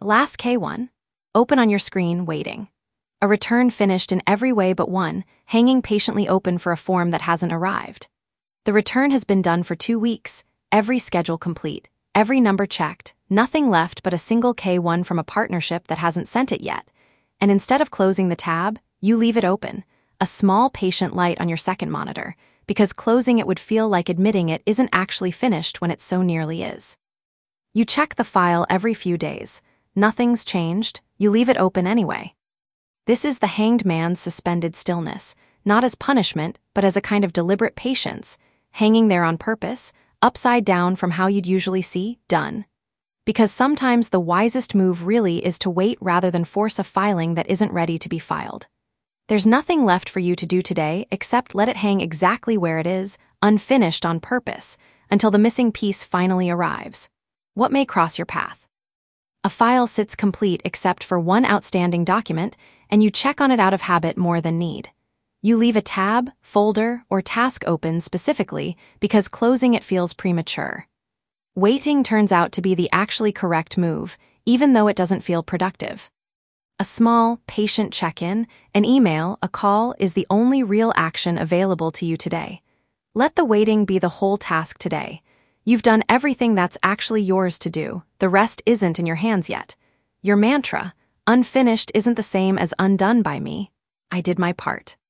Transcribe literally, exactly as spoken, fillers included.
Last K one. Open on your screen, waiting. A return finished in every way but one, hanging patiently open for a form that hasn't arrived. The return has been done for two weeks, every schedule complete, every number checked, nothing left but a single K one from a partnership that hasn't sent it yet. And instead of closing the tab, you leave it open, a small patient light on your second monitor, because closing it would feel like admitting it isn't actually finished when it so nearly is. You check the file every few days. Nothing's changed, you leave it open anyway. This is the hanged man's suspended stillness, not as punishment, but as a kind of deliberate patience, hanging there on purpose, upside down from how you'd usually see done. Because sometimes the wisest move really is to wait rather than force a filing that isn't ready to be filed. There's nothing left for you to do today except let it hang exactly where it is, unfinished on purpose, until the missing piece finally arrives. What may cross your path? A file sits complete except for one outstanding document, and you check on it out of habit more than need. You leave a tab, folder, or task open specifically because closing it feels premature. Waiting turns out to be the actually correct move, even though it doesn't feel productive. A small, patient check-in, an email, a call is the only real action available to you today. Let the waiting be the whole task today. You've done everything that's actually yours to do. The rest isn't in your hands yet. Your mantra, unfinished, isn't the same as undone by me. I did my part.